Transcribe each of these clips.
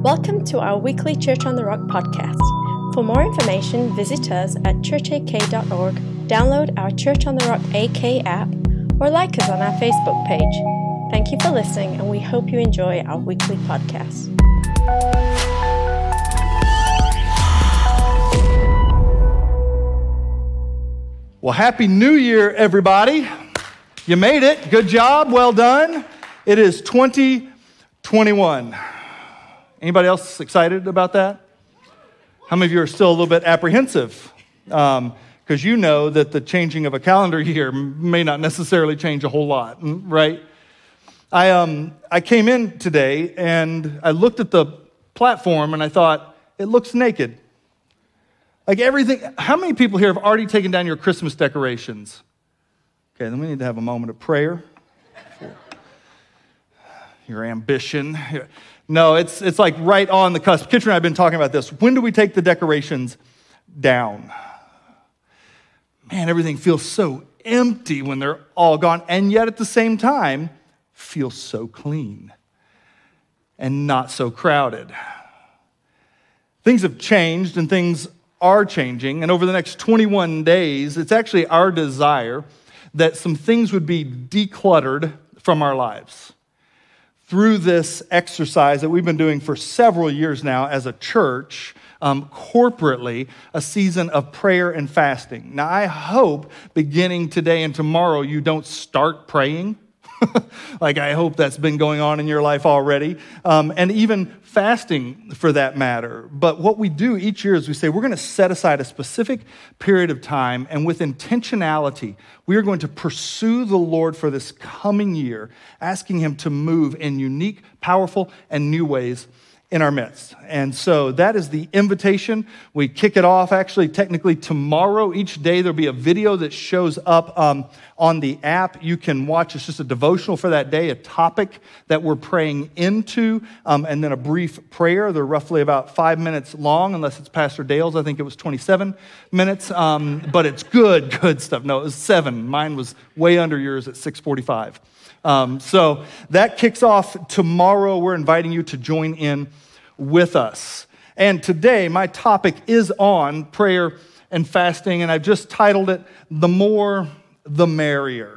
Welcome to our weekly Church on the Rock podcast. For more information, visit us at churchak.org, download our Church on the Rock AK app, or like us on our Facebook page. Thank you for listening, and we hope you enjoy our weekly podcast. Well, Happy New Year, everybody. You made it. Good job. Well done. It is 2021. Anybody else excited about that? How many of you are still a little bit apprehensive? Because you know that the changing of a calendar year may not necessarily change a whole lot, right? I came in today and I looked at the platform and I thought, it looks naked. Like everything. How many people here have already taken down your Christmas decorations? Okay, then we need to have a moment of prayer for your ambition. No, it's like right on the cusp. Kitcher and I have been talking about this. When do we take the decorations down? Man, everything feels so empty when they're all gone, and yet at the same time, feels so clean and not so crowded. Things have changed and things are changing, and over the next 21 days, it's actually our desire that some things would be decluttered from our lives. Through this exercise that we've been doing for several years now as a church, corporately, a season of prayer and fasting. Now, I hope beginning today and tomorrow you don't start praying. Like, I hope that's been going on in your life already, and even fasting for that matter. But what we do each year is we say we're going to set aside a specific period of time, and with intentionality, we are going to pursue the Lord for this coming year, asking Him to move in unique, powerful, and new ways in our midst. And so that is the invitation. We kick it off actually technically tomorrow. Each day there'll be a video that shows up on the app. You can watch. It's just a devotional for that day, a topic that we're praying into, and then a brief prayer. They're roughly about 5 minutes long, unless it's Pastor Dale's. I think it was 27 minutes, but it's good stuff. No, it was 7. Mine was way under yours at 6:45. So that kicks off tomorrow. We're inviting you to join in with us. And today, my topic is on prayer and fasting, and I've just titled it, The More, the Merrier.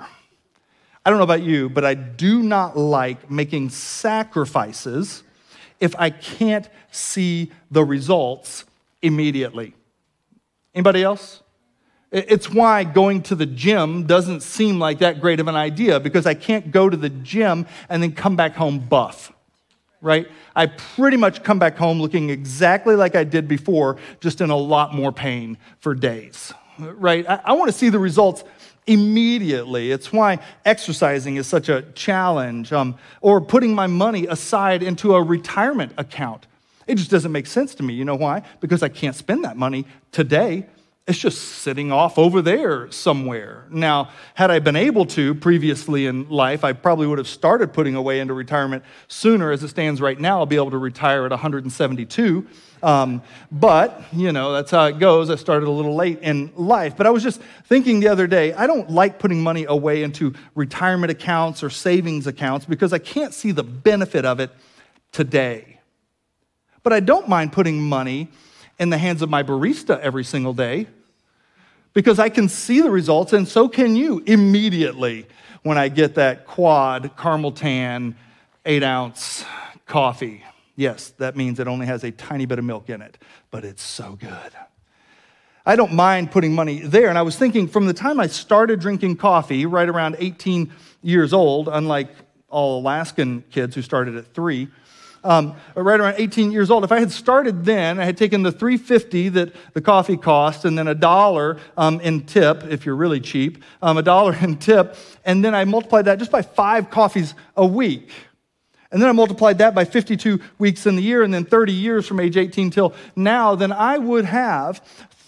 I don't know about you, but I do not like making sacrifices if I can't see the results immediately. Anybody else? It's why going to the gym doesn't seem like that great of an idea, because I can't go to the gym and then come back home buff, right? I pretty much come back home looking exactly like I did before, just in a lot more pain for days, right? I want to see the results immediately. It's why exercising is such a challenge, or putting my money aside into a retirement account. It just doesn't make sense to me. You know why? Because I can't spend that money today. It's just sitting off over there somewhere. Now, had I been able to previously in life, I probably would have started putting away into retirement sooner. As it stands right now, I'll be able to retire at 172. But, you know, that's how it goes. I started a little late in life. But I was just thinking the other day, I don't like putting money away into retirement accounts or savings accounts because I can't see the benefit of it today. But I don't mind putting money in the hands of my barista every single day, because I can see the results, and so can you immediately when I get that quad caramel tan 8-ounce coffee. Yes, that means it only has a tiny bit of milk in it, but it's so good. I don't mind putting money there, and I was thinking from the time I started drinking coffee, right around 18 years old, unlike all Alaskan kids who started at 3, right around 18 years old. If I had started then, I had taken the $3.50 that the coffee cost, and then $1 in tip, if you're really cheap, $1 in tip, and then I multiplied that just by 5 coffees a week. And then I multiplied that by 52 weeks in the year, and then 30 years from age 18 till now, then I would have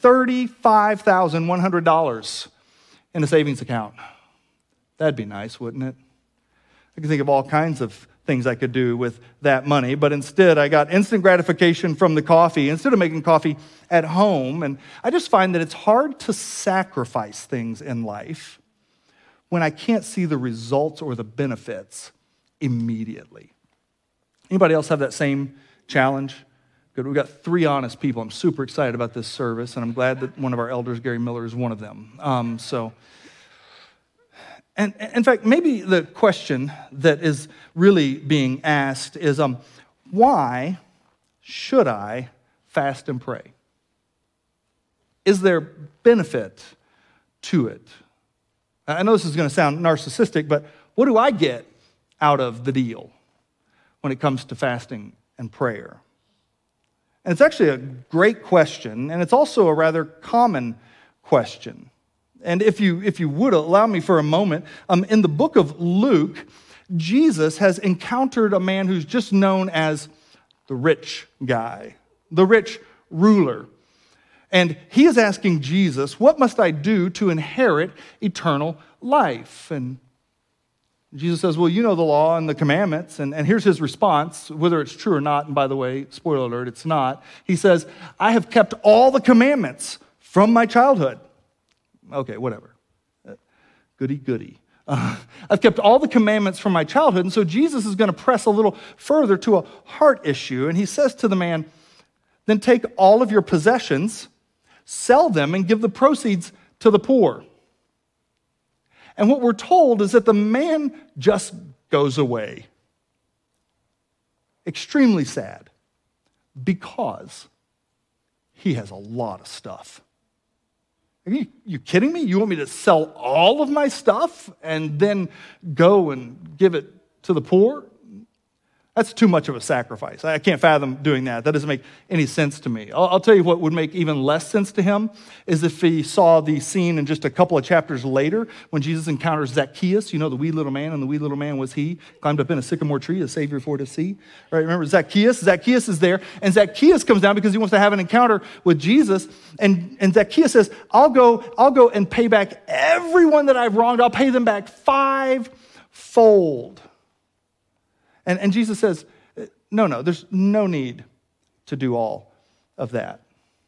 $35,100 in a savings account. That'd be nice, wouldn't it? I can think of all kinds of things I could do with that money, but instead I got instant gratification from the coffee instead of making coffee at home. And I just find that it's hard to sacrifice things in life when I can't see the results or the benefits immediately. Anybody else have that same Challenge? Good. We've got 3 honest people. I'm super excited about this service, and I'm glad that one of our elders, Gary Miller, is one of them. And in fact, maybe the question that is really being asked is, why should I fast and pray? Is there benefit to it? I know this is going to sound narcissistic, but what do I get out of the deal when it comes to fasting and prayer? And it's actually a great question, and it's also a rather common question. And if you would allow me for a moment, in the book of Luke, Jesus has encountered a man who's just known as the rich guy, the rich ruler. And he is asking Jesus, what must I do to inherit eternal life? And Jesus says, well, you know the law and the commandments. And here's his response, whether it's true or not. And by the way, spoiler alert, it's not. He says, I have kept all the commandments from my childhood. Okay, whatever. Goody. I've kept all the commandments from my childhood. And so Jesus is going to press a little further to a heart issue. And he says to the man, then take all of your possessions, sell them, and give the proceeds to the poor. And what we're told is that the man just goes away. Extremely sad, because he has a lot of stuff. Are you kidding me? You want me to sell all of my stuff and then go and give it to the poor? That's too much of a sacrifice. I can't fathom doing that. That doesn't make any sense to me. I'll tell you what would make even less sense to him is if he saw the scene in just a couple of chapters later when Jesus encounters Zacchaeus. You know, the wee little man, and the wee little man was he, climbed up in a sycamore tree, a savior for to see. Right? Remember Zacchaeus? Zacchaeus is there, and Zacchaeus comes down because he wants to have an encounter with Jesus. And Zacchaeus says, I'll go and pay back everyone that I've wronged. I'll pay them back 5-fold. And Jesus says, no, there's no need to do all of that.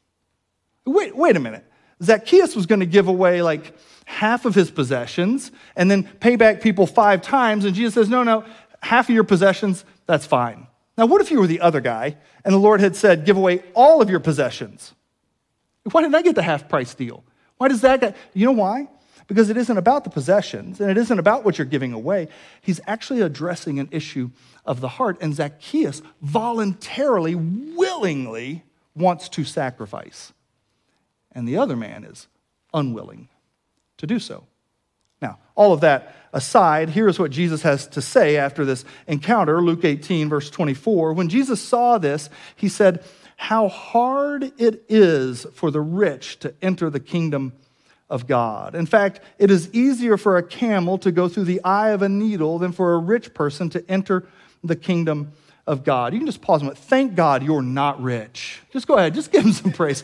Wait a minute. Zacchaeus was going to give away like half of his possessions and then pay back people 5 times. And Jesus says, no, half of your possessions, that's fine. Now, what if you were the other guy and the Lord had said, give away all of your possessions? Why didn't I get the half-price deal? Why does that guy? You know why? Because it isn't about the possessions, and it isn't about what you're giving away. He's actually addressing an issue of the heart, and Zacchaeus voluntarily, willingly wants to sacrifice. And the other man is unwilling to do so. Now, all of that aside, here's what Jesus has to say after this encounter, Luke 18, verse 24. When Jesus saw this, he said, how hard it is for the rich to enter the kingdom of God. In fact, it is easier for a camel to go through the eye of a needle than for a rich person to enter the kingdom of God. You can just pause a moment. Thank God you're not rich. Just go ahead. Just give him some praise.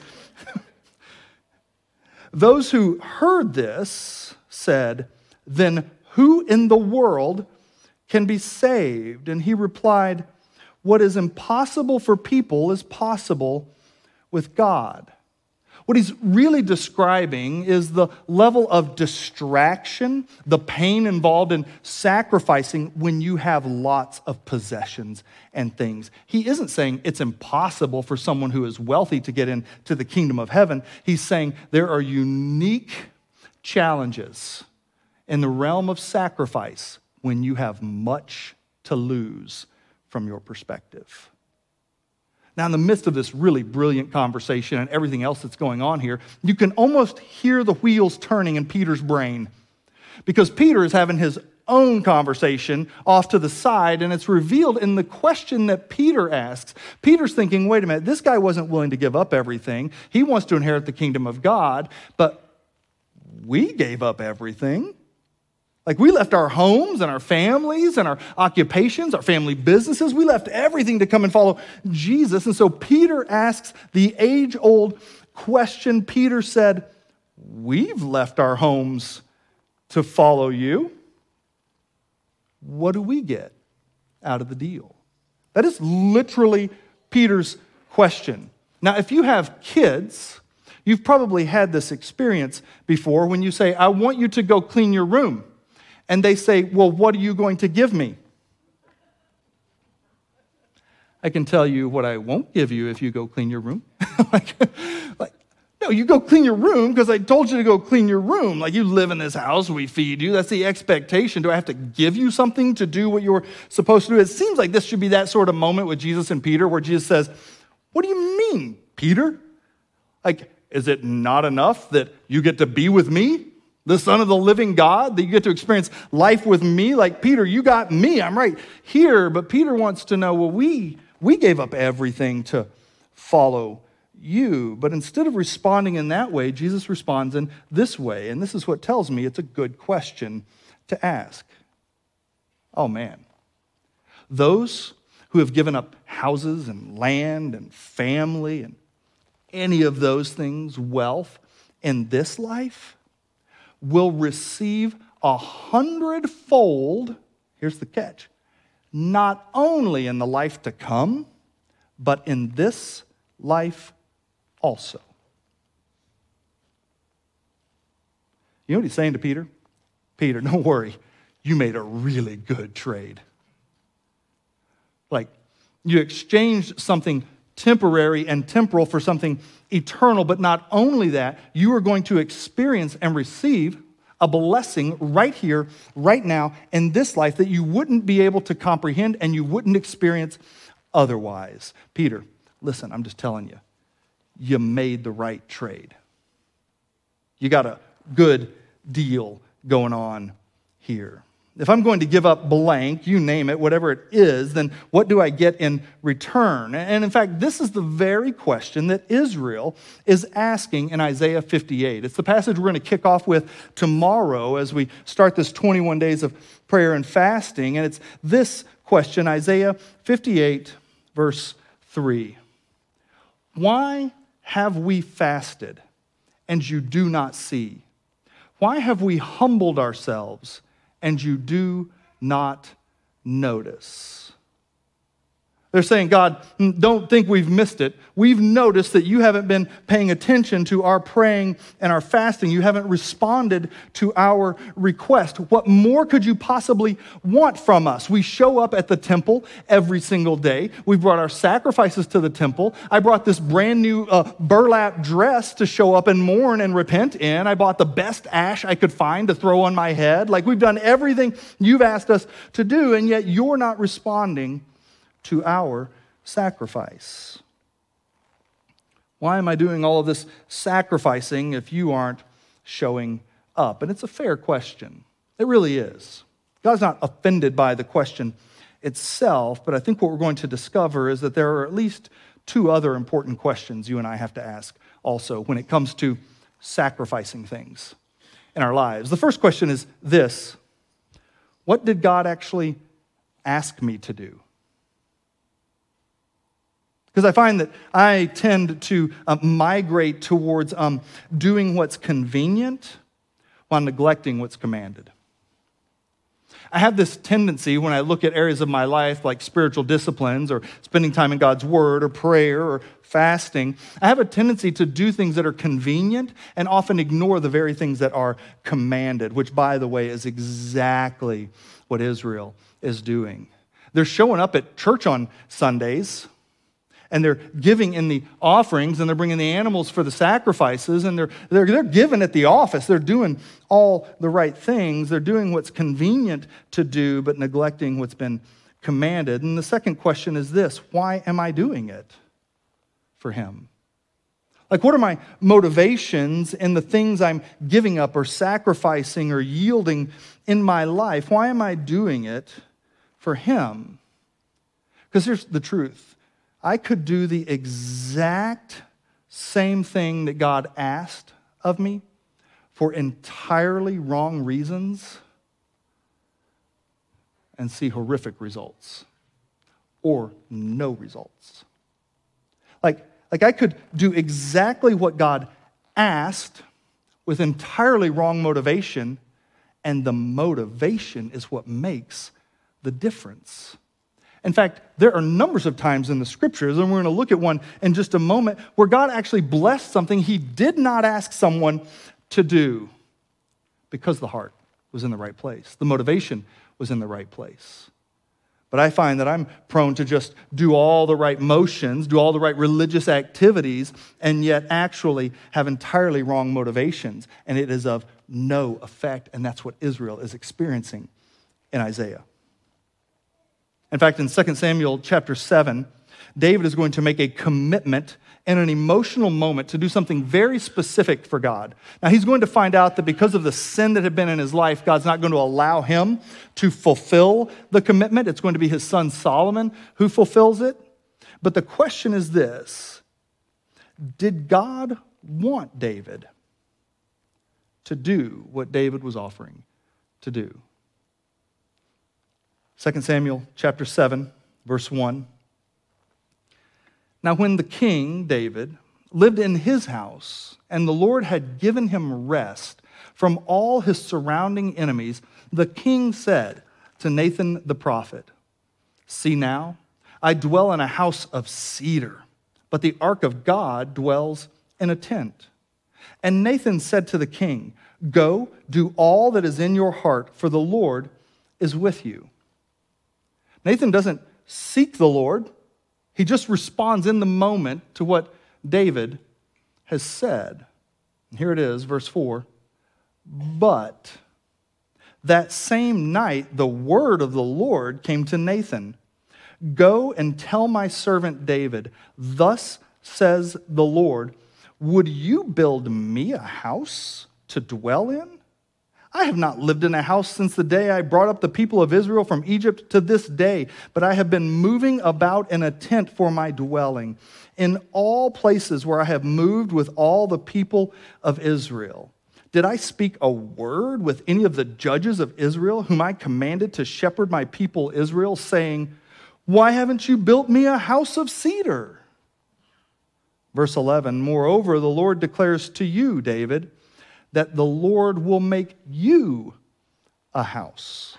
Those who heard this said, then who in the world can be saved? And he replied, what is impossible for people is possible with God. What he's really describing is the level of distraction, the pain involved in sacrificing when you have lots of possessions and things. He isn't saying it's impossible for someone who is wealthy to get into the kingdom of heaven. He's saying there are unique challenges in the realm of sacrifice when you have much to lose from your perspective. Now, in the midst of this really brilliant conversation and everything else that's going on here, you can almost hear the wheels turning in Peter's brain because Peter is having his own conversation off to the side, and it's revealed in the question that Peter asks. Peter's thinking, wait a minute, this guy wasn't willing to give up everything. He wants to inherit the kingdom of God, but we gave up everything. Like we left our homes and our families and our occupations, our family businesses. We left everything to come and follow Jesus. And so Peter asks the age-old question. Peter said, we've left our homes to follow you. What do we get out of the deal? That is literally Peter's question. Now, if you have kids, you've probably had this experience before when you say, I want you to go clean your room. And they say, well, what are you going to give me? I can tell you what I won't give you if you go clean your room. No, you go clean your room because I told you to go clean your room. Like, you live in this house, we feed you. That's the expectation. Do I have to give you something to do what you're supposed to do? It seems like this should be that sort of moment with Jesus and Peter where Jesus says, what do you mean, Peter? Like, is it not enough that you get to be with me, the Son of the living God, that you get to experience life with me? Like, Peter, you got me. I'm right here. But Peter wants to know, well, we gave up everything to follow you. But instead of responding in that way, Jesus responds in this way. And this is what tells me it's a good question to ask. Oh, man. Those who have given up houses and land and family and any of those things, wealth, in this life, will receive 100-fold, here's the catch, not only in the life to come, but in this life also. You know what he's saying to Peter? Peter, don't worry, you made a really good trade. Like, you exchanged something temporary and temporal for something eternal, but not only that, you are going to experience and receive a blessing right here, right now, in this life that you wouldn't be able to comprehend and you wouldn't experience otherwise. Peter, listen, I'm just telling you, you made the right trade. You got a good deal going on here. If I'm going to give up blank, you name it, whatever it is, then what do I get in return? And in fact, this is the very question that Israel is asking in Isaiah 58. It's the passage we're going to kick off with tomorrow as we start this 21 days of prayer and fasting. And it's this question, Isaiah 58, verse 3. Why have we fasted and you do not see? Why have we humbled ourselves and you do not notice? They're saying, God, don't think we've missed it. We've noticed that you haven't been paying attention to our praying and our fasting. You haven't responded to our request. What more could you possibly want from us? We show up at the temple every single day. We brought our sacrifices to the temple. I brought this brand new burlap dress to show up and mourn and repent in. I bought the best ash I could find to throw on my head. Like, we've done everything you've asked us to do, and yet you're not responding to our sacrifice. Why am I doing all of this sacrificing if you aren't showing up? And it's a fair question. It really is. God's not offended by the question itself, but I think what we're going to discover is that there are at least two other important questions you and I have to ask also when it comes to sacrificing things in our lives. The first question is this: what did God actually ask me to do? Because I find that I tend to migrate towards doing what's convenient while neglecting what's commanded. I have this tendency when I look at areas of my life like spiritual disciplines or spending time in God's Word or prayer or fasting, I have a tendency to do things that are convenient and often ignore the very things that are commanded, which, by the way, is exactly what Israel is doing. They're showing up at church on Sundays, and they're giving in the offerings, and they're bringing the animals for the sacrifices, and they're giving at the office. They're doing all the right things. They're doing what's convenient to do, but neglecting what's been commanded. And the second question is this: why am I doing it for Him? Like, what are my motivations in the things I'm giving up or sacrificing or yielding in my life? Why am I doing it for Him? Because here's the truth. I could do the exact same thing that God asked of me for entirely wrong reasons and see horrific results or no results. Like I could do exactly what God asked with entirely wrong motivation, and the motivation is what makes the difference. In fact, there are numbers of times in the scriptures, and we're going to look at one in just a moment, where God actually blessed something He did not ask someone to do because the heart was in the right place. The motivation was in the right place. But I find that I'm prone to just do all the right motions, do all the right religious activities, and yet actually have entirely wrong motivations. And it is of no effect. And that's what Israel is experiencing in Isaiah. In fact, in 2 Samuel chapter 7, David is going to make a commitment in an emotional moment to do something very specific for God. Now, he's going to find out that because of the sin that had been in his life, God's not going to allow him to fulfill the commitment. It's going to be his son Solomon who fulfills it. But the question is this: did God want David to do what David was offering to do? 2 Samuel chapter 7, verse 1. Now, when the king, David, lived in his house, and the Lord had given him rest from all his surrounding enemies, the king said to Nathan the prophet, "See now, I dwell in a house of cedar, but the ark of God dwells in a tent." And Nathan said to the king, "Go, do all that is in your heart, for the Lord is with you." Nathan doesn't seek the Lord. He just responds in the moment to what David has said. And here it is, verse 4. But that same night, the word of the Lord came to Nathan. "Go and tell my servant David, thus says the Lord, would you build me a house to dwell in? I have not lived in a house since the day I brought up the people of Israel from Egypt to this day, but I have been moving about in a tent for my dwelling, in all places where I have moved with all the people of Israel. Did I speak a word with any of the judges of Israel, whom I commanded to shepherd my people Israel, saying, why haven't you built me a house of cedar?" Verse 11, "Moreover, the Lord declares to you, David, that the Lord will make you a house."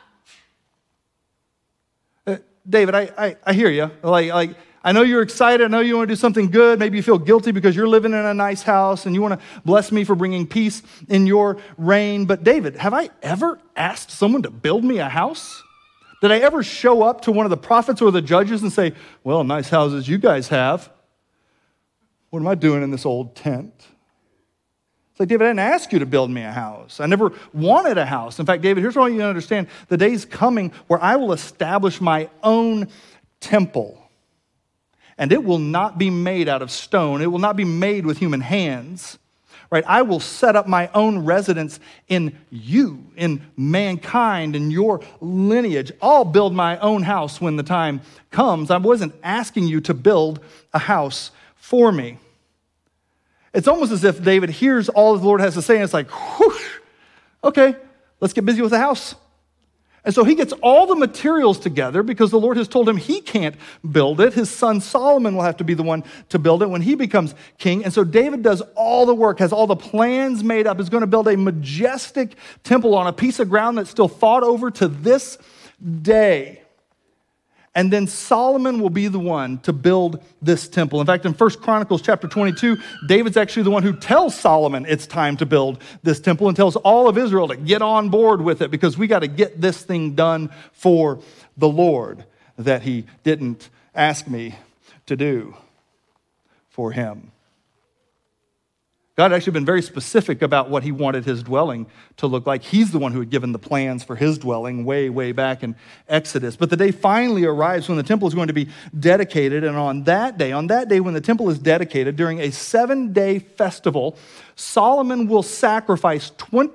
David, I hear you. Like I know you're excited. I know you want to do something good. Maybe you feel guilty because you're living in a nice house and you want to bless me for bringing peace in your reign. But David, have I ever asked someone to build me a house? Did I ever show up to one of the prophets or the judges and say, "Well, nice houses you guys have. What am I doing in this old tent?" It's like, David, I didn't ask you to build me a house. I never wanted a house. In fact, David, here's what I want you to understand. The day's coming where I will establish my own temple. And it will not be made out of stone. It will not be made with human hands. Right? I will set up my own residence in you, in mankind, in your lineage. I'll build my own house when the time comes. I wasn't asking you to build a house for me. It's almost as if David hears all that the Lord has to say, and it's like, whoosh, okay, let's get busy with the house. And so he gets all the materials together because the Lord has told him he can't build it. His son Solomon will have to be the one to build it when he becomes king. And so David does all the work, has all the plans made up, is going to build a majestic temple on a piece of ground that's still fought over to this day. And then Solomon will be the one to build this temple. In fact, in 1 Chronicles chapter 22, David's actually the one who tells Solomon it's time to build this temple and tells all of Israel to get on board with it because we got to get this thing done for the Lord that he didn't ask me to do for him. God had actually been very specific about what he wanted his dwelling to look like. He's the one who had given the plans for his dwelling way, way back in Exodus. But the day finally arrives when the temple is going to be dedicated. And on that day when the temple is dedicated, during a 7-day festival, Solomon will sacrifice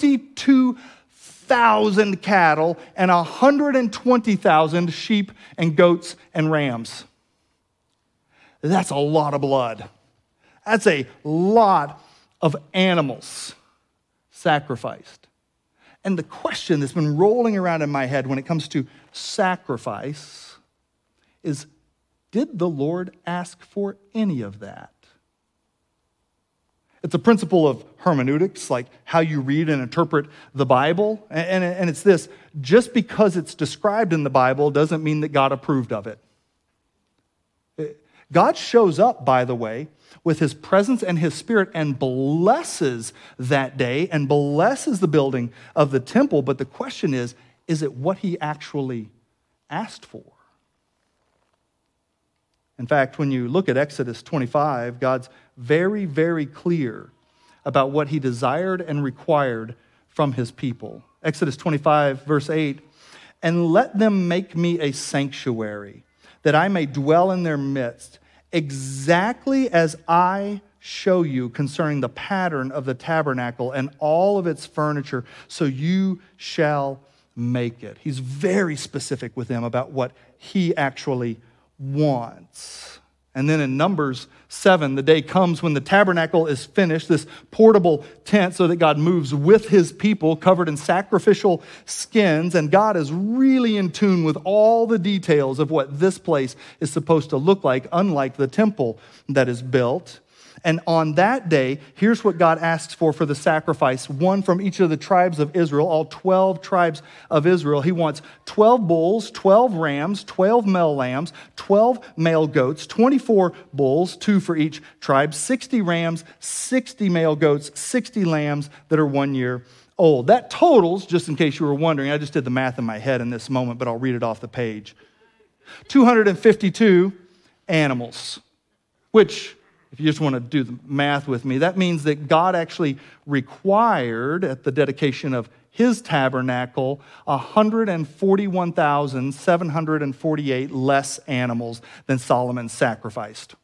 22,000 cattle and 120,000 sheep and goats and rams. That's a lot of blood. That's a lot of animals sacrificed. And the question that's been rolling around in my head when it comes to sacrifice is, did the Lord ask for any of that? It's a principle of hermeneutics, like how you read and interpret the Bible. And it's this: just because it's described in the Bible doesn't mean that God approved of it. God shows up, by the way, with his presence and his spirit and blesses that day and blesses the building of the temple. But the question is it what he actually asked for? In fact, when you look at Exodus 25, God's very, very clear about what he desired and required from his people. Exodus 25, verse 8, "And let them make me a sanctuary, that I may dwell in their midst, exactly as I show you concerning the pattern of the tabernacle and all of its furniture, so you shall make it." He's very specific with them about what he actually wants. And then in Numbers 7, the day comes when the tabernacle is finished, this portable tent so that God moves with his people covered in sacrificial skins. And God is really in tune with all the details of what this place is supposed to look like, unlike the temple that is built. And on that day, here's what God asks for the sacrifice. One from each of the tribes of Israel, all 12 tribes of Israel. He wants 12 bulls, 12 rams, 12 male lambs, 12 male goats, 24 bulls, 2 for each tribe, 60 rams, 60 male goats, 60 lambs that are 1 year old. That totals, just in case you were wondering, I just did the math in my head in this moment, but I'll read it off the page. 252 animals, which, if you just want to do the math with me, that means that God actually required at the dedication of his tabernacle 141,748 less animals than Solomon sacrificed.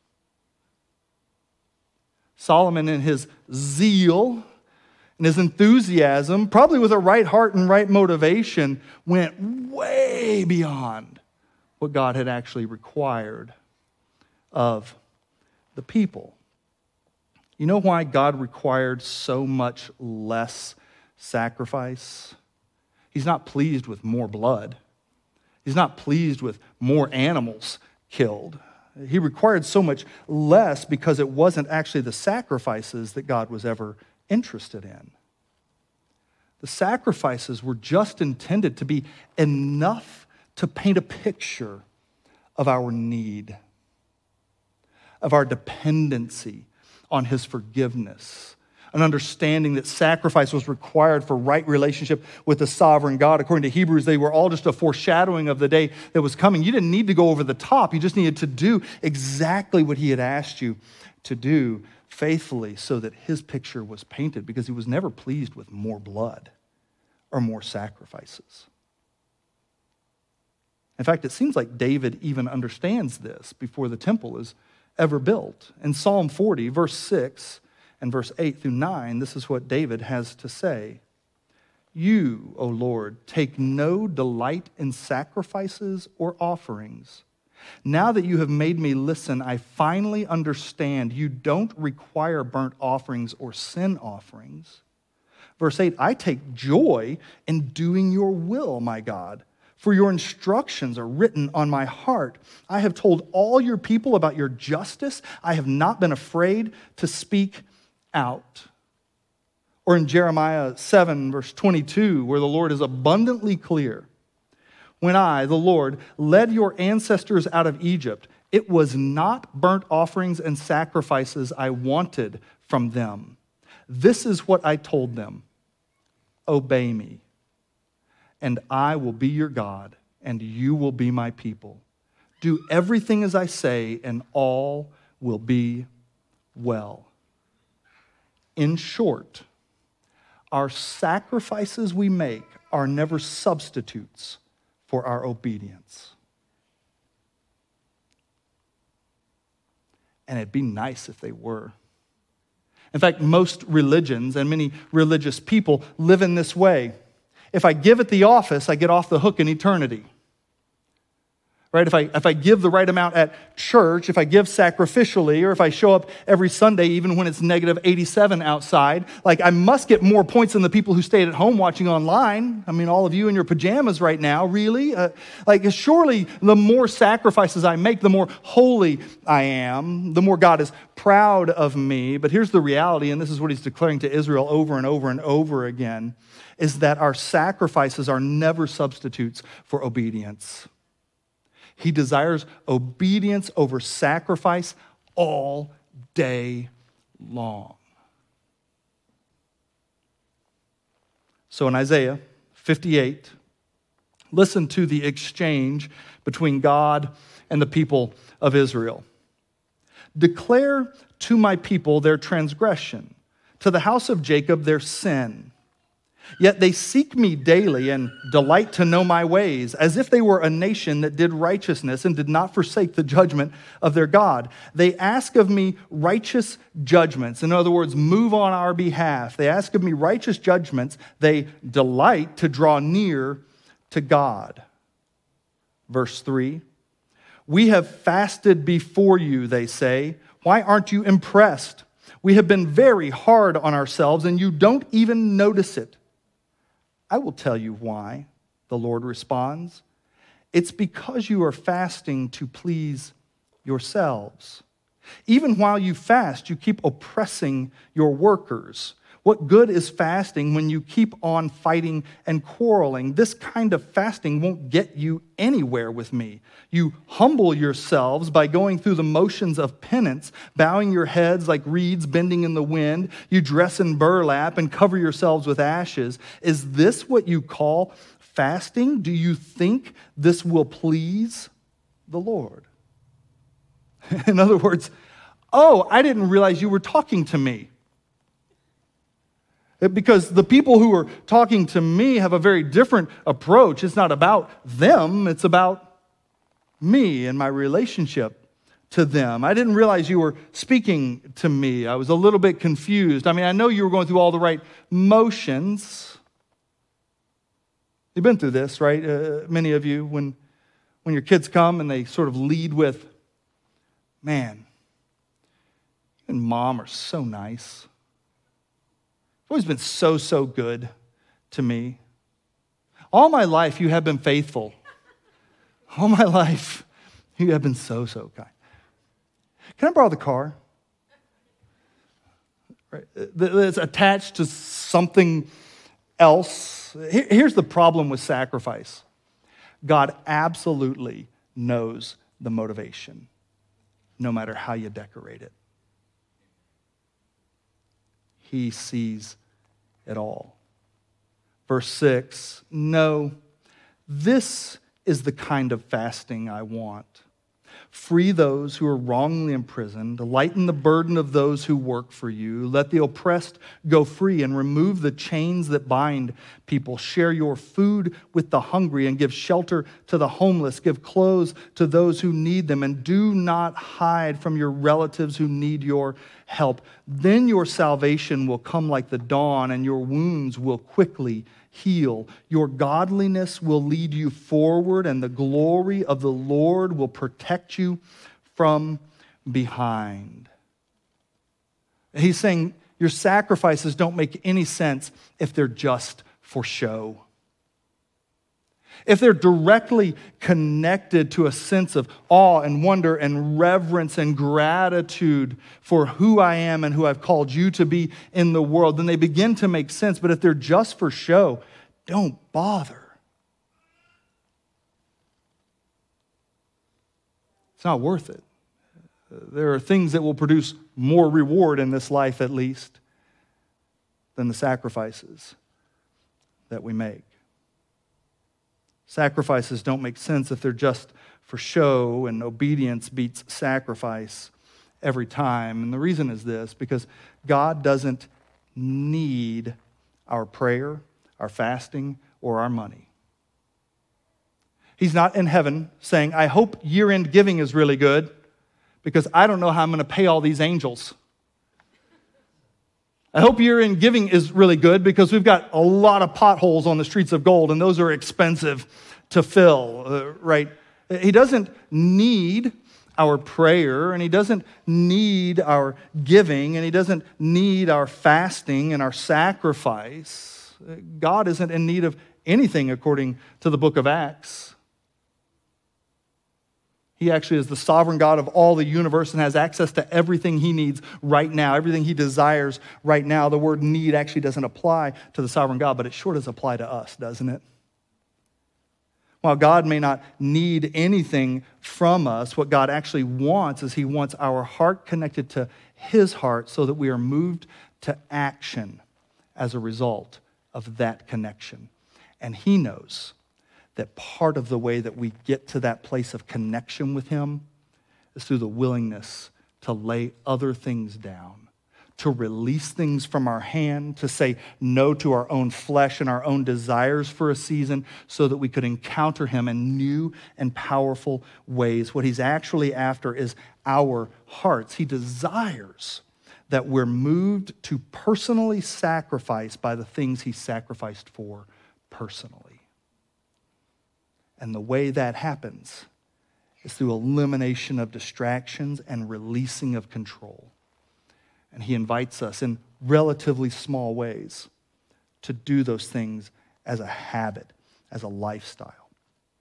Solomon, in his zeal and his enthusiasm, probably with a right heart and right motivation, went way beyond what God had actually required of the people. You know why God required so much less sacrifice? He's not pleased with more blood. He's not pleased with more animals killed. He required so much less because it wasn't actually the sacrifices that God was ever interested in. The sacrifices were just intended to be enough to paint a picture of our need, of our dependency on his forgiveness, an understanding that sacrifice was required for right relationship with the sovereign God. According to Hebrews, they were all just a foreshadowing of the day that was coming. You didn't need to go over the top. You just needed to do exactly what he had asked you to do faithfully so that his picture was painted, because he was never pleased with more blood or more sacrifices. In fact, it seems like David even understands this before the temple is ever built. In Psalm 40, verse 6 and verse 8 through 9, this is what David has to say. "You, O Lord, take no delight in sacrifices or offerings. Now that you have made me listen, I finally understand. You don't require burnt offerings or sin offerings." Verse 8, "I take joy in doing your will, my God. For your instructions are written on my heart. I have told all your people about your justice. I have not been afraid to speak out." Or in Jeremiah 7, verse 22, where the Lord is abundantly clear. "When I, the Lord, led your ancestors out of Egypt, it was not burnt offerings and sacrifices I wanted from them. This is what I told them: obey me, and I will be your God, and you will be my people. Do everything as I say, and all will be well." In short, our sacrifices we make are never substitutes for our obedience. And it'd be nice if they were. In fact, most religions and many religious people live in this way. If I give at the office, I get off the hook in eternity. Right? If I give the right amount at church, if I give sacrificially, or if I show up every Sunday, even when it's negative 87 outside, like I must get more points than the people who stayed at home watching online. I mean, all of you in your pajamas right now, really? Surely the more sacrifices I make, the more holy I am, the more God is proud of me. But here's the reality, and this is what he's declaring to Israel over and over and over again, is that our sacrifices are never substitutes for obedience. He desires obedience over sacrifice all day long. So in Isaiah 58, listen to the exchange between God and the people of Israel. Declare to my people their transgression, to the house of Jacob their sin. Yet they seek me daily and delight to know my ways, as if they were a nation that did righteousness and did not forsake the judgment of their God. They ask of me righteous judgments. In other words, move on our behalf. They ask of me righteous judgments. They delight to draw near to God. Verse 3, we have fasted before you, they say. Why aren't you impressed? We have been very hard on ourselves, and you don't even notice it. I will tell you why, the Lord responds. It's because you are fasting to please yourselves. Even while you fast, you keep oppressing your workers. What good is fasting when you keep on fighting and quarreling? This kind of fasting won't get you anywhere with me. You humble yourselves by going through the motions of penance, bowing your heads like reeds bending in the wind. You dress in burlap and cover yourselves with ashes. Is this what you call fasting? Do you think this will please the Lord? In other words, oh, I didn't realize you were talking to me. Because the people who are talking to me have a very different approach. It's not about them, it's about me and my relationship to them. I didn't realize you were speaking to me. I was a little bit confused. I mean, I know you were going through all the right motions. You've been through this, right? Many of you, when your kids come and they sort of lead with, man, you and mom are so nice. Always been so good to me. All my life, you have been faithful. All my life, you have been so kind. Can I borrow the car? Right. That's attached to something else. Here's the problem with sacrifice. God absolutely knows the motivation, no matter how you decorate it. He sees it all. Verse 6, no, this is the kind of fasting I want. Free those who are wrongly imprisoned, lighten the burden of those who work for you. Let the oppressed go free and remove the chains that bind people. Share your food with the hungry and give shelter to the homeless. Give clothes to those who need them, and do not hide from your relatives who need your help. Then your salvation will come like the dawn, and your wounds will quickly heal. Your godliness will lead you forward, and the glory of the Lord will protect you from behind. He's saying your sacrifices don't make any sense if they're just for show. If they're directly connected to a sense of awe and wonder and reverence and gratitude for who I am and who I've called you to be in the world, then they begin to make sense. But if they're just for show, don't bother. It's not worth it. There are things that will produce more reward in this life, at least, than the sacrifices that we make. Sacrifices don't make sense if they're just for show, and obedience beats sacrifice every time. And the reason is this, because God doesn't need our prayer, our fasting, or our money. He's not in heaven saying, I hope year-end giving is really good because I don't know how I'm going to pay all these angels. I hope year-end giving is really good because we've got a lot of potholes on the streets of gold, and those are expensive to fill, right? He doesn't need our prayer, and he doesn't need our giving, and he doesn't need our fasting and our sacrifice. God isn't in need of anything according to the book of Acts. He actually is the sovereign God of all the universe and has access to everything he needs right now, everything he desires right now. The word need actually doesn't apply to the sovereign God, but it sure does apply to us, doesn't it? While God may not need anything from us, what God actually wants is he wants our heart connected to his heart so that we are moved to action as a result of that connection. And he knows that part of the way that we get to that place of connection with him is through the willingness to to lay other things down, to release things from our hand, to say no to our own flesh and our own desires for a season so that we could encounter him in new and powerful ways. What he's actually after is our hearts. He desires that we're moved to personally sacrifice by the things he sacrificed for personally. And the way that happens is through elimination of distractions and releasing of control. And he invites us in relatively small ways to do those things as a habit, as a lifestyle.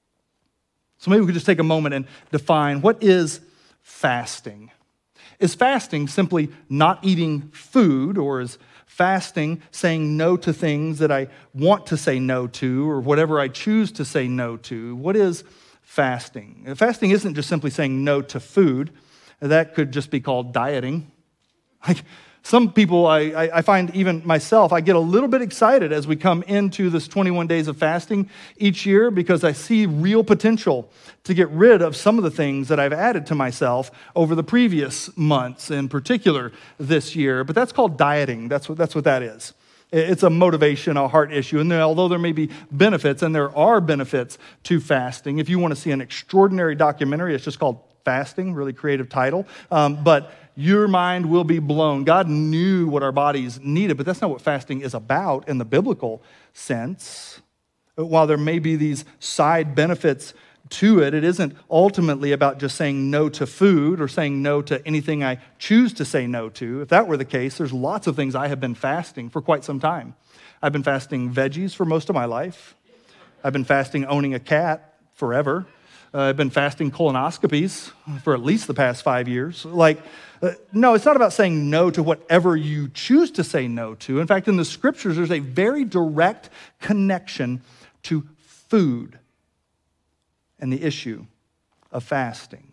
So maybe we could just take a moment and define, what is fasting? Is fasting simply not eating food, or is fasting saying no to things that I want to say no to, or whatever I choose to say no to? What is fasting? Fasting isn't just simply saying no to food. That could just be called dieting. Like some people, I find, even myself, I get a little bit excited as we come into this 21 days of fasting each year because I see real potential to get rid of some of the things that I've added to myself over the previous months, in particular this year. But that's called dieting. That's what that is. It's a motivation, a heart issue. And although there may be benefits, and there are benefits to fasting, if you want to see an extraordinary documentary, it's just called Fasting, really creative title. But your mind will be blown. God knew what our bodies needed, but that's not what fasting is about in the biblical sense. While there may be these side benefits to it, it isn't ultimately about just saying no to food or saying no to anything I choose to say no to. If that were the case, there's lots of things I have been fasting for quite some time. I've been fasting veggies for most of my life. I've been fasting owning a cat forever. I've been fasting colonoscopies for at least the past 5 years. No, it's not about saying no to whatever you choose to say no to. In fact, in the scriptures, there's a very direct connection to food and the issue of fasting.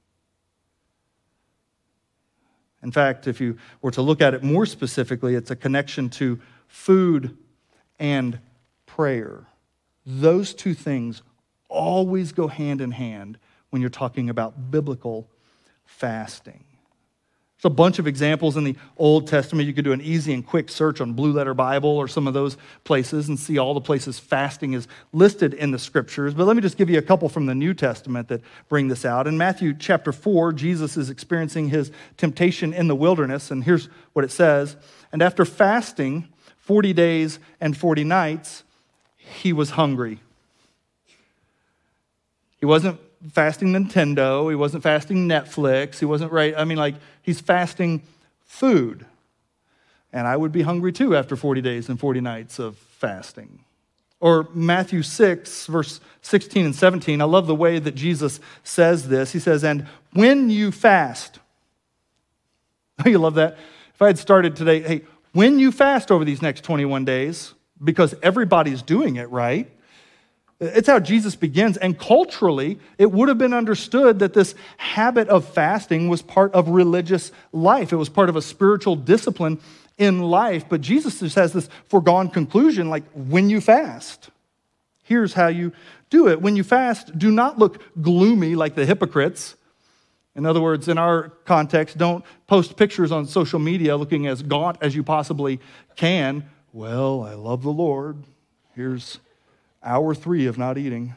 In fact, if you were to look at it more specifically, it's a connection to food and prayer. Those two things always go hand in hand when you're talking about biblical fasting. There's a bunch of examples in the Old Testament. You could do an easy and quick search on Blue Letter Bible or some of those places and see all the places fasting is listed in the scriptures. But let me just give you a couple from the New Testament that bring this out. In Matthew chapter 4, Jesus is experiencing his temptation in the wilderness, and here's what it says. And after fasting 40 days and 40 nights, he was hungry. He wasn't fasting Nintendo. He wasn't fasting Netflix. He wasn't he's fasting food. And I would be hungry too after 40 days and 40 nights of fasting. Or Matthew 6, verse 16 and 17. I love the way that Jesus says this. He says, and when you fast. Oh, you love that? If I had started today, hey, when you fast over these next 21 days, because everybody's doing it, right? It's how Jesus begins. And culturally, it would have been understood that this habit of fasting was part of religious life. It was part of a spiritual discipline in life. But Jesus just has this foregone conclusion, like when you fast, here's how you do it. When you fast, do not look gloomy like the hypocrites. In other words, in our context, don't post pictures on social media looking as gaunt as you possibly can. Well, I love the Lord. Here's hour 3 of not eating.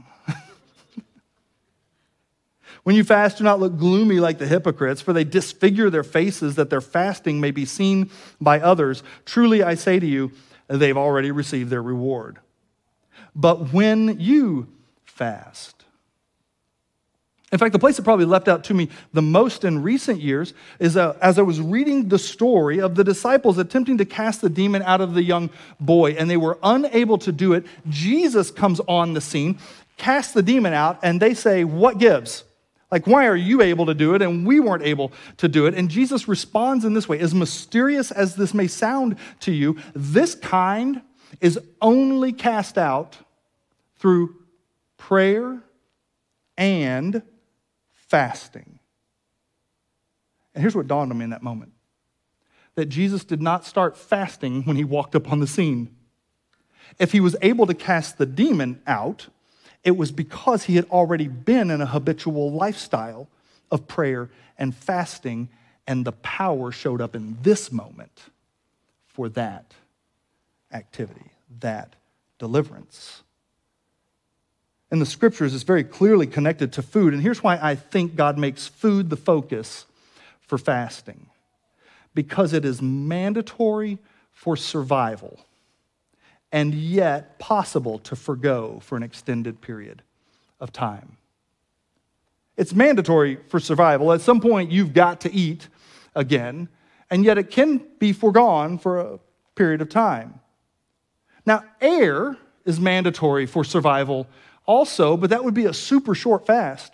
When you fast, do not look gloomy like the hypocrites, for they disfigure their faces that their fasting may be seen by others. Truly, I say to you, they've already received their reward. But when you fast, in fact, the place that probably leapt out to me the most in recent years is as I was reading the story of the disciples attempting to cast the demon out of the young boy, and they were unable to do it. Jesus comes on the scene, casts the demon out, and they say, what gives? Like, why are you able to do it and we weren't able to do it? And Jesus responds in this way. As mysterious as this may sound to you, this kind is only cast out through prayer and fasting. And here's what dawned on me in that moment. That Jesus did not start fasting when he walked up on the scene. If he was able to cast the demon out, it was because he had already been in a habitual lifestyle of prayer and fasting, and the power showed up in this moment for that activity, that deliverance. In the scriptures, it's very clearly connected to food, and here's why I think God makes food the focus for fasting. Because it is mandatory for survival, and yet possible to forgo for an extended period of time. It's mandatory for survival. At some point, you've got to eat again, and yet it can be foregone for a period of time. Now, air is mandatory for survival also, but that would be a super short fast.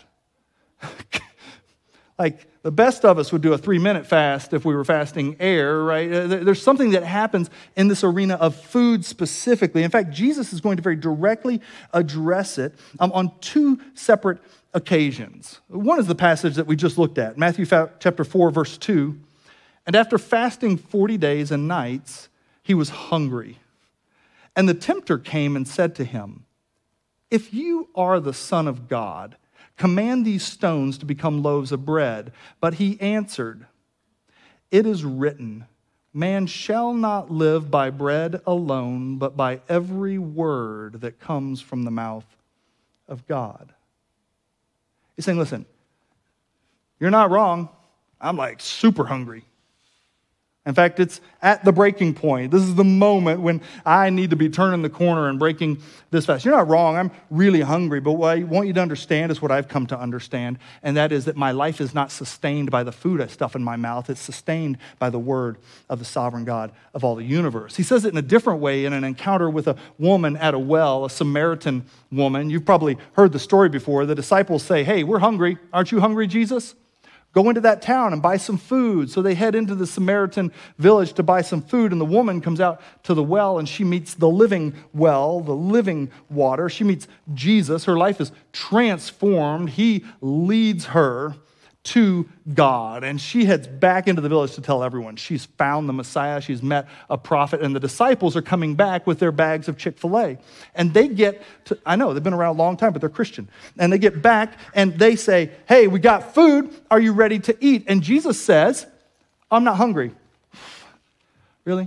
Like, the best of us would do a 3-minute fast if we were fasting air, right? There's something that happens in this arena of food specifically. In fact, Jesus is going to very directly address it on 2 separate occasions. One is the passage that we just looked at, Matthew chapter 4, verse 2. And after fasting 40 days and nights, he was hungry. And the tempter came and said to him, "If you are the Son of God, command these stones to become loaves of bread." But he answered, "It is written, man shall not live by bread alone, but by every word that comes from the mouth of God." He's saying, listen, you're not wrong. I'm like super hungry. In fact, it's at the breaking point. This is the moment when I need to be turning the corner and breaking this fast. You're not wrong. I'm really hungry. But what I want you to understand is what I've come to understand, and that is that my life is not sustained by the food I stuff in my mouth. It's sustained by the word of the sovereign God of all the universe. He says it in a different way in an encounter with a woman at a well, a Samaritan woman. You've probably heard the story before. The disciples say, "Hey, we're hungry. Aren't you hungry, Jesus? Go into that town and buy some food." So they head into the Samaritan village to buy some food, and the woman comes out to the well, and she meets the living well, the living water. She meets Jesus. Her life is transformed. He leads her to God, and she heads back into the village to tell everyone she's found the Messiah, she's met a prophet, and the disciples are coming back with their bags of Chick-fil-A. And they get to, I know, they've been around a long time, but they're Christian. And they get back and they say, "Hey, we got food. Are you ready to eat?" And Jesus says, "I'm not hungry." Really?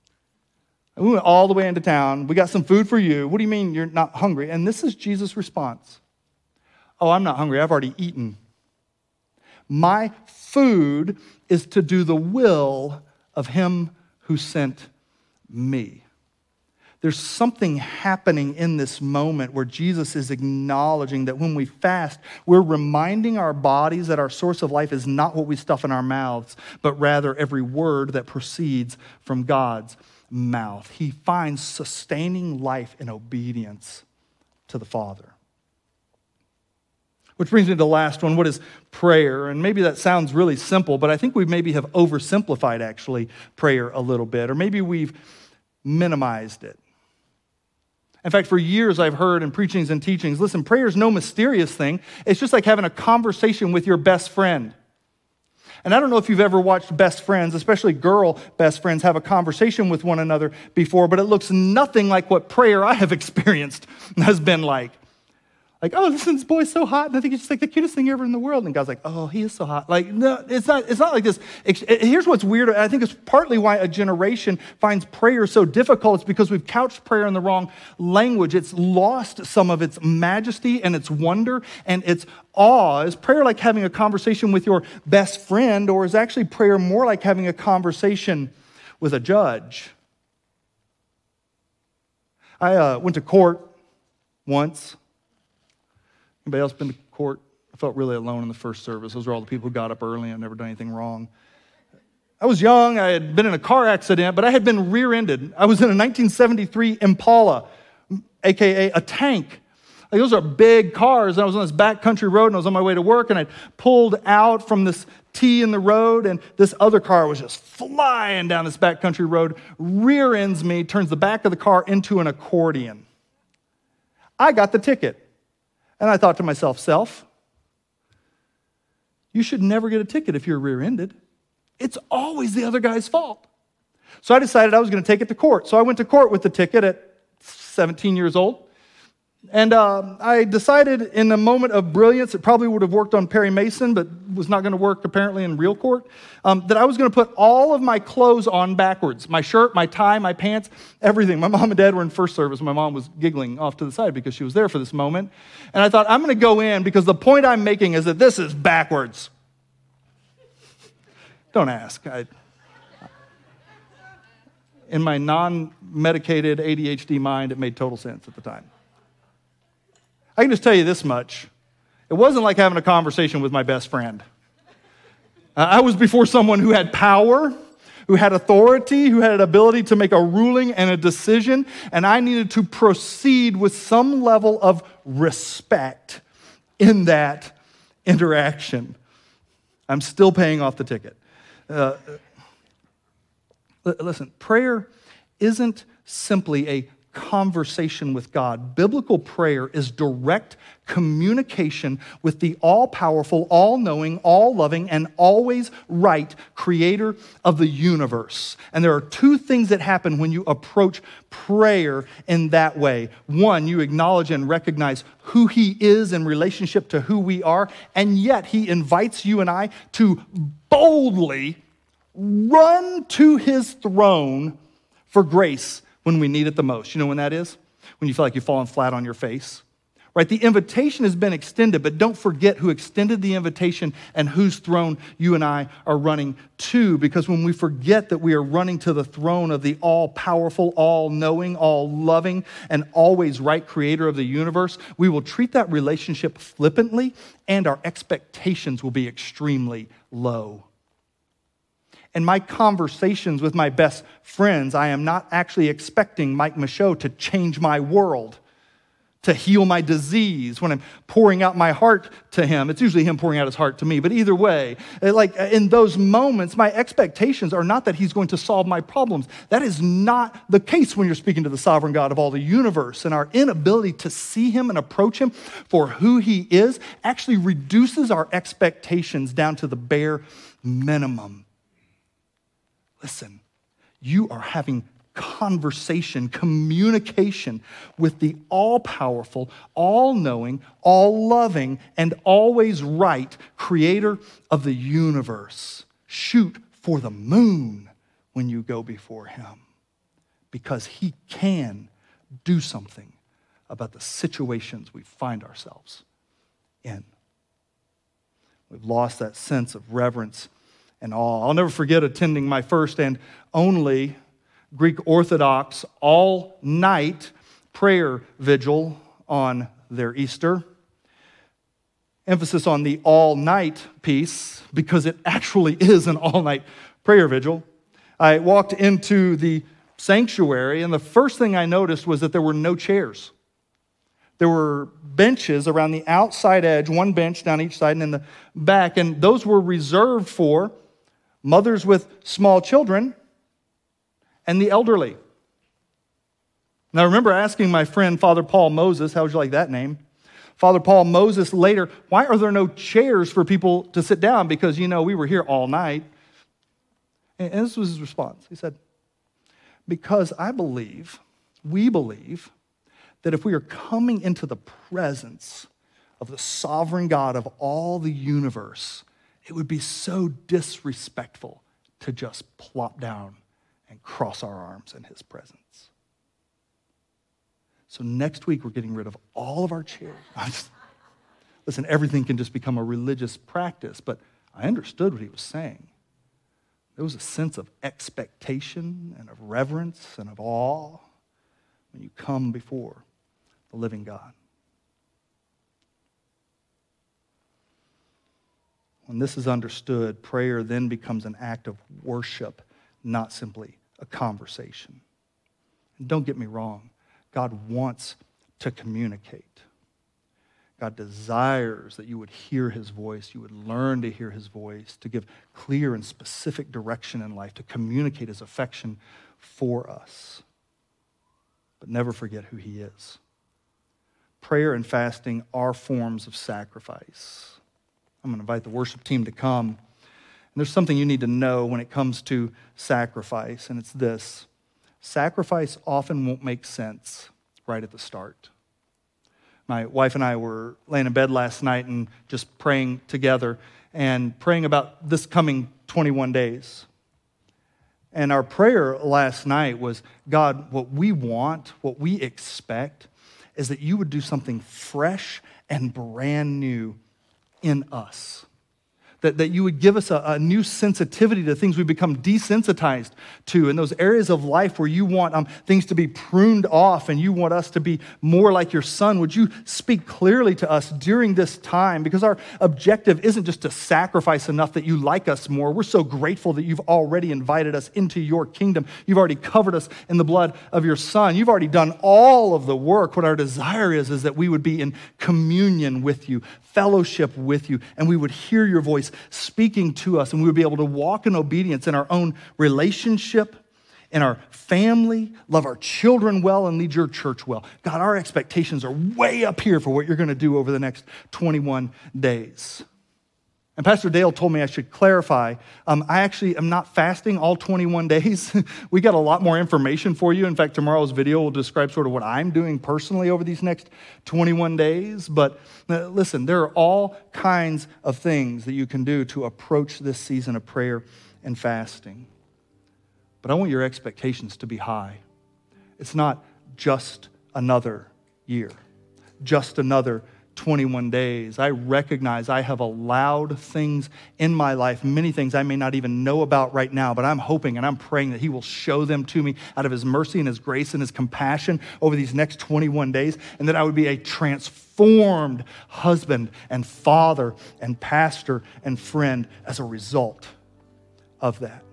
We went all the way into town. We got some food for you. What do you mean you're not hungry? And this is Jesus' response. "Oh, I'm not hungry. I've already eaten. My food is to do the will of him who sent me." There's something happening in this moment where Jesus is acknowledging that when we fast, we're reminding our bodies that our source of life is not what we stuff in our mouths, but rather every word that proceeds from God's mouth. He finds sustaining life in obedience to the Father. Which brings me to the last one. What is prayer? And maybe that sounds really simple, but I think we maybe have oversimplified, actually, prayer a little bit, or maybe we've minimized it. In fact, for years I've heard in preachings and teachings, listen, prayer is no mysterious thing. It's just like having a conversation with your best friend. And I don't know if you've ever watched best friends, especially girl best friends, have a conversation with one another before, but it looks nothing like what prayer I have experienced has been like. Like, "Oh, listen, this boy's so hot, and I think he's just like the cutest thing ever in the world." And God's like, "Oh, he is so hot." Like, no, it's not like this. Here's what's weird. I think it's partly why a generation finds prayer so difficult. It's because we've couched prayer in the wrong language. It's lost some of its majesty and its wonder and its awe. Is prayer like having a conversation with your best friend, or is actually prayer more like having a conversation with a judge? I went to court once. Anybody else been to court? I felt really alone in the first service. Those were all the people who got up early and never done anything wrong. I was young. I had been in a car accident, but I had been rear-ended. I was in a 1973 Impala, a.k.a. a tank. Like, those are big cars. And I was on this backcountry road, and I was on my way to work, and I pulled out from this T in the road, and this other car was just flying down this backcountry road, rear ends me, turns the back of the car into an accordion. I got the ticket. And I thought to myself, "Self, you should never get a ticket if you're rear-ended. It's always the other guy's fault." So I decided I was going to take it to court. So I went to court with the ticket at 17 years old. And I decided in a moment of brilliance, it probably would have worked on Perry Mason, but was not going to work apparently in real court, that I was going to put all of my clothes on backwards. My shirt, my tie, my pants, everything. My mom and dad were in first service. My mom was giggling off to the side because she was there for this moment. And I thought, I'm going to go in because the point I'm making is that this is backwards. Don't ask. In my non-medicated ADHD mind, it made total sense at the time. I can just tell you this much. It wasn't like having a conversation with my best friend. I was before someone who had power, who had authority, who had an ability to make a ruling and a decision, and I needed to proceed with some level of respect in that interaction. I'm still paying off the ticket. Listen, prayer isn't simply a conversation with God. Biblical prayer is direct communication with the all-powerful, all-knowing, all-loving, and always right creator of the universe. And there are two things that happen when you approach prayer in that way. One, you acknowledge and recognize who he is in relationship to who we are, and yet he invites you and I to boldly run to his throne for grace when we need it the most. You know when that is? When you feel like you've fallen flat on your face. Right? The invitation has been extended, but don't forget who extended the invitation and whose throne you and I are running to. Because when we forget that we are running to the throne of the all-powerful, all-knowing, all-loving, and always right creator of the universe, we will treat that relationship flippantly, and our expectations will be extremely low. In my conversations with my best friends, I am not actually expecting Mike Michaud to change my world, to heal my disease. When I'm pouring out my heart to him, it's usually him pouring out his heart to me, but either way, like in those moments, my expectations are not that he's going to solve my problems. That is not the case when you're speaking to the sovereign God of all the universe, and our inability to see him and approach him for who he is actually reduces our expectations down to the bare minimum. Listen, you are having conversation, communication with the all-powerful, all-knowing, all-loving, and always right creator of the universe. Shoot for the moon when you go before him, because he can do something about the situations we find ourselves in. We've lost that sense of reverence and awe. I'll never forget attending my first and only Greek Orthodox all-night prayer vigil on their Easter. Emphasis on the all-night piece, because it actually is an all-night prayer vigil. I walked into the sanctuary, and the first thing I noticed was that there were no chairs. There were benches around the outside edge, one bench down each side and in the back, and those were reserved for mothers with small children and the elderly. Now, I remember asking my friend, Father Paul Moses, how would you like that name? Father Paul Moses later, why are there no chairs for people to sit down? Because, we were here all night. And this was his response. He said, because we believe, that if we are coming into the presence of the sovereign God of all the universe, it would be so disrespectful to just plop down and cross our arms in his presence. So next week, we're getting rid of all of our chairs. Listen, everything can just become a religious practice, but I understood what he was saying. There was a sense of expectation and of reverence and of awe when you come before the living God. When this is understood, prayer then becomes an act of worship, not simply a conversation. And don't get me wrong, God wants to communicate. God desires that you would hear his voice, you would learn to hear his voice, to give clear and specific direction in life, to communicate his affection for us. But never forget who he is. Prayer and fasting are forms of sacrifice. I'm going to invite the worship team to come. And there's something you need to know when it comes to sacrifice, and it's this. Sacrifice often won't make sense right at the start. My wife and I were laying in bed last night and just praying together and praying about this coming 21 days. And our prayer last night was, God, what we want, what we expect is that you would do something fresh and brand new in us. That you would give us a new sensitivity to things we've become desensitized to, in those areas of life where you want things to be pruned off and you want us to be more like your Son. Would you speak clearly to us during this time? Because our objective isn't just to sacrifice enough that you like us more. We're so grateful that you've already invited us into your kingdom. You've already covered us in the blood of your Son. You've already done all of the work. What our desire is that we would be in communion with you, fellowship with you, and we would hear your voice speaking to us, and we would be able to walk in obedience in our own relationship, in our family, love our children well, and lead your church well. God, our expectations are way up here for what you're going to do over the next 21 days. And Pastor Dale told me I should clarify, I actually am not fasting all 21 days. We got a lot more information for you. In fact, tomorrow's video will describe sort of what I'm doing personally over these next 21 days. But listen, there are all kinds of things that you can do to approach this season of prayer and fasting. But I want your expectations to be high. It's not just another year, just another 21 days. I recognize I have allowed things in my life, many things I may not even know about right now, but I'm hoping and I'm praying that he will show them to me out of his mercy and his grace and his compassion over these next 21 days, and that I would be a transformed husband and father and pastor and friend as a result of that.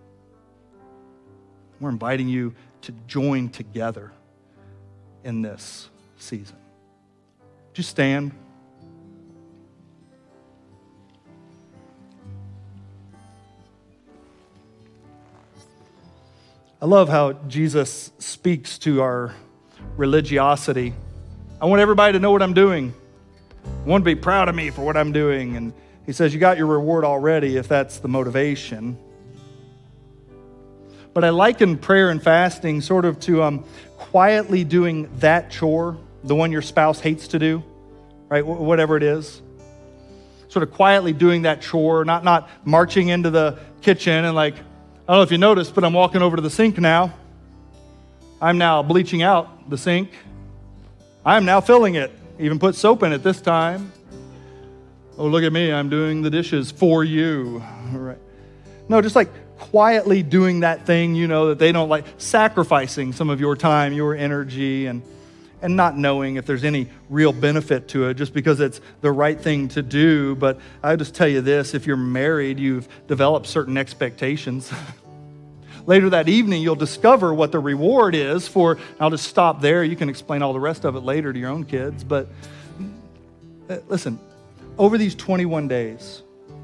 We're inviting you to join together in this season. Would you stand? I love how Jesus speaks to our religiosity. I want everybody to know what I'm doing. I want to be proud of me for what I'm doing. And he says, you got your reward already if that's the motivation. But I liken prayer and fasting sort of to quietly doing that chore, the one your spouse hates to do, right? Whatever it is. Sort of quietly doing that chore, not marching into the kitchen and like, I don't know if you noticed, but I'm walking over to the sink now. I'm now bleaching out the sink. I'm now filling it. Even put soap in it this time. Oh, look at me. I'm doing the dishes for you. All right. No, just like quietly doing that thing, that they don't like, sacrificing some of your time, your energy, and not knowing if there's any real benefit to it just because it's the right thing to do. But I just tell you this, if you're married, you've developed certain expectations. Later that evening, you'll discover what the reward is for, I'll just stop there. You can explain all the rest of it later to your own kids. But listen, over these 21 days,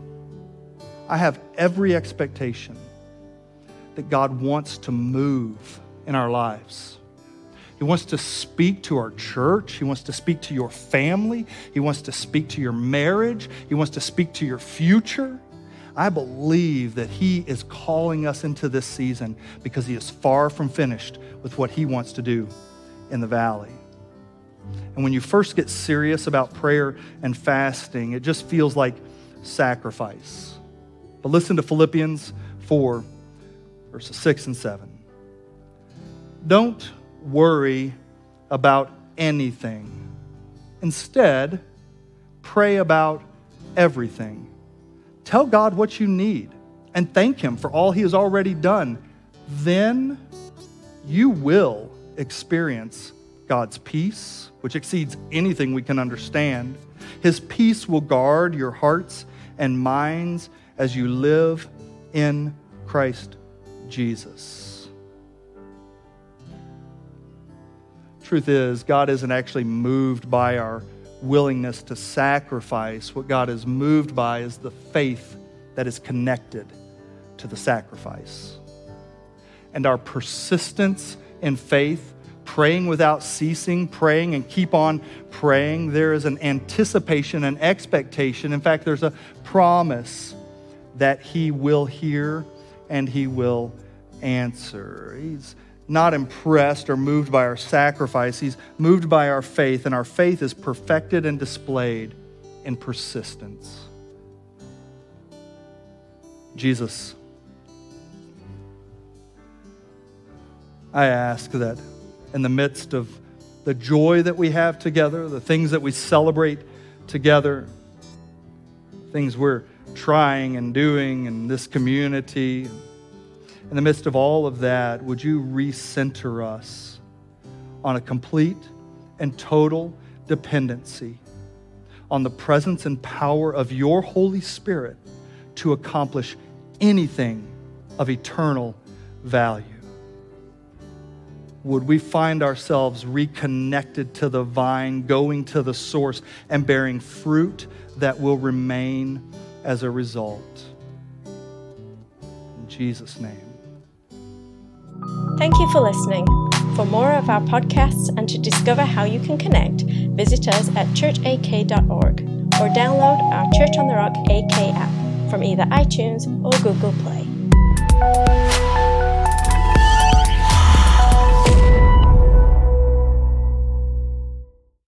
I have every expectation that God wants to move in our lives. He wants to speak to our church. He wants to speak to your family. He wants to speak to your marriage. He wants to speak to your future. I believe that he is calling us into this season because he is far from finished with what he wants to do in the valley. And when you first get serious about prayer and fasting, it just feels like sacrifice. But listen to Philippians 4, verses 6 and 7. Don't worry about anything. Instead, pray about everything. Tell God what you need and thank him for all he has already done. Then you will experience God's peace, which exceeds anything we can understand. His peace will guard your hearts and minds as you live in Christ Jesus. Truth is, God isn't actually moved by our willingness to sacrifice. What God is moved by is the faith that is connected to the sacrifice. And our persistence in faith, praying without ceasing, praying and keep on praying, there is an anticipation, an expectation. In fact, there's a promise that he will hear and he will answer. He's not impressed or moved by our sacrifice. He's moved by our faith, and our faith is perfected and displayed in persistence. Jesus, I ask that in the midst of the joy that we have together, the things that we celebrate together, things we're trying and doing in this community, in the midst of all of that, would you recenter us on a complete and total dependency on the presence and power of your Holy Spirit to accomplish anything of eternal value? Would we find ourselves reconnected to the vine, going to the source, and bearing fruit that will remain as a result? In Jesus' name. Thank you for listening. For more of our podcasts and to discover how you can connect, visit us at churchak.org or download our Church on the Rock AK app from either iTunes or Google Play.